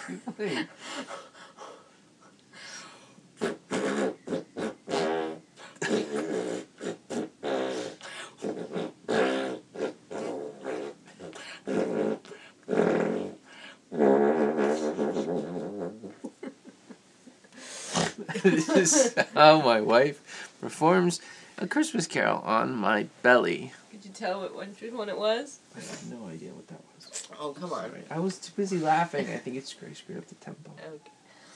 Wait. This is how my wife performs A Christmas Carol on My Belly. Could you tell which one it was? I have no idea what that was. Oh, come on. Sorry. I was too busy laughing. I think it's screwed up the tempo. Okay.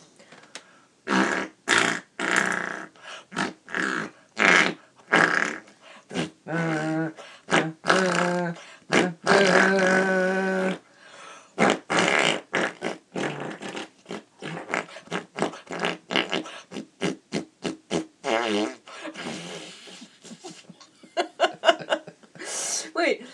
Wait.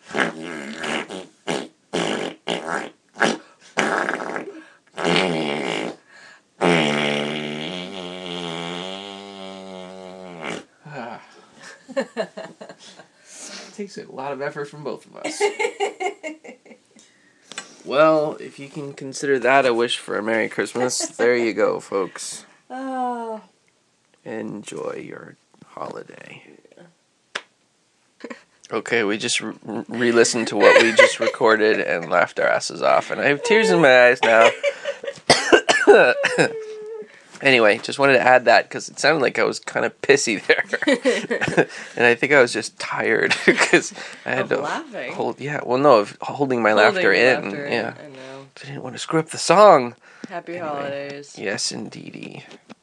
It takes a lot of effort from both of us. Well, if you can consider that a wish for a Merry Christmas, there you go, folks. Oh. Enjoy your holiday. Okay, we just re-listened to what we just recorded and laughed our asses off, and I have tears in my eyes now. Anyway, just wanted to add that because it sounded like I was kind of pissy there. And I think I was just tired because I had to laughing. of holding my laughter in. Yeah. I know. I didn't want to screw up the song. Happy holidays. Yes, indeedy.